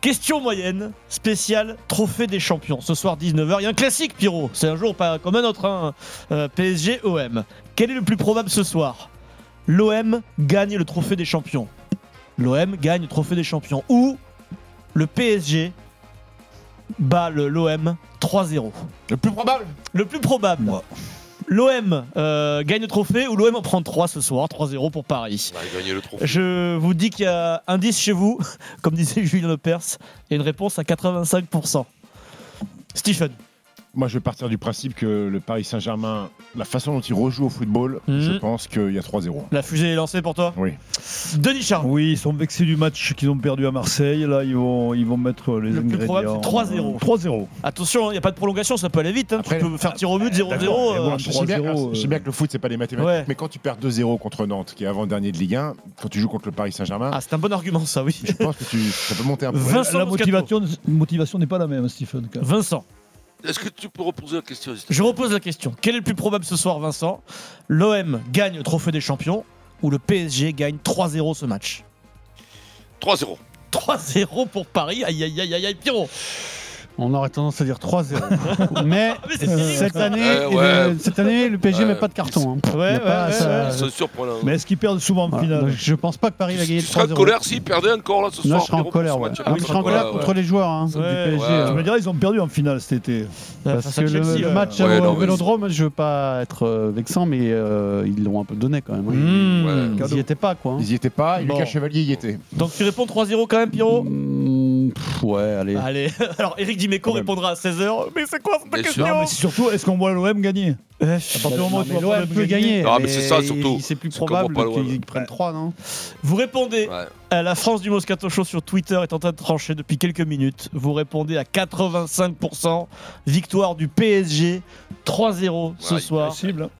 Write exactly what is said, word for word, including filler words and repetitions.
Question moyenne, spéciale trophée des champions. Ce soir dix-neuf heures, il y a un classique Pierrot. C'est un jour pas comme un autre, hein. euh, P S G O M. Quel est le plus probable ce soir? L'O M gagne le trophée des champions. L'O M gagne le trophée des champions. Ou le P S G bat le l'O M trois zéro. Le plus probable. Le plus probable. Moi. L'O M euh, gagne le trophée ou l'O M en prend trois ce soir, trois zéro pour Paris. Ouais, gagner le trophée. Je vous dis qu'il y a un dix chez vous, comme disait Julien Lepers, et une réponse à quatre-vingt-cinq pour cent. Stephen. Moi, je vais partir du principe que le Paris Saint-Germain, la façon dont il rejoue au football, Mmh. je pense qu'il y a trois zéro. La fusée est lancée pour toi? Oui. Denis Charles. Oui, ils sont vexés du match qu'ils ont perdu à Marseille. Là, ils vont, ils vont mettre les Le plus ingrédients. probable, c'est trois zéro. trois zéro. Attention, il n'y a pas de prolongation, ça peut aller vite. Hein. Après, tu peux faire tir au but zéro zéro. D'accord, mais euh, bon, je, sais bien, trois zéro, je sais bien que le foot, c'est pas des mathématiques. Ouais. Mais quand tu perds deux zéro contre Nantes, qui est avant-dernier de Ligue un, quand tu joues contre le Paris Saint-Germain, Ah, c'est un bon argument, ça, oui. je pense que tu, ça peut monter un peu. Vincent La Moscato. motivation, motivation n'est pas la même, Stephen. quand même. Vincent. Est-ce que tu peux reposer la question? Je repose la question. Quel est le plus probable ce soir, Vincent? L'O M gagne le trophée des champions ou le P S G gagne trois zéro ce match? trois zéro. trois zéro pour Paris. Aïe, aïe, aïe, aïe, aïe, Pierrot. On aurait tendance à dire trois zéro. Mais Ah, mais c'est fini, cette ça. année, Ouais, ouais. le, cette année, le P S G Ouais. met pas de carton. hein. Ouais, Il y a ouais, pas- ouais, ça- ouais. C'est surprenant. Mais est-ce qu'ils perdent souvent en Voilà. finale? Donc, je pense pas que Paris va gagner Tu seras trois en zéro. colère s'il perdait encore là ce soir. Là, je serai en Pierrot, colère. pour ce Ouais. match-là. Ah oui, je serai en colère Ouais, contre ouais. les joueurs hein, Ouais, du P S G. ouais. hein. Tu me diras, ils ont perdu en finale cet été. Parce Face que à le, Chelsea, le ouais. match Ouais, au non, mais Vélodrome, je veux pas être euh, vexant, mais euh, ils l'ont un peu donné quand même. hein. Mmh. Ouais. Ils y étaient pas, quoi. hein. Ils y étaient pas, et Bon. Lucas Chevalier y était. Donc tu réponds trois zéro quand même, Pierrot? Mmh, pff, ouais, allez. Allez. Alors, Eric Dimeco Quand même. répondra à seize heures. Mais c'est quoi cette Bien question? sûr. Non, mais c'est surtout, est-ce qu'on voit l'O M gagner? À partir du moment où tu vois l'O M l'O M peut gagner. Non, mais c'est ça, surtout. C'est plus C'est qu'on probable voit pas l'O M. qu'ils prennent trois, non? Vous répondez Ouais. à la France du Moscato Show sur Twitter est en train de trancher depuis quelques minutes. Vous répondez à quatre-vingt-cinq pour cent. Victoire du P S G trois zéro ce Ouais, soir. Possible.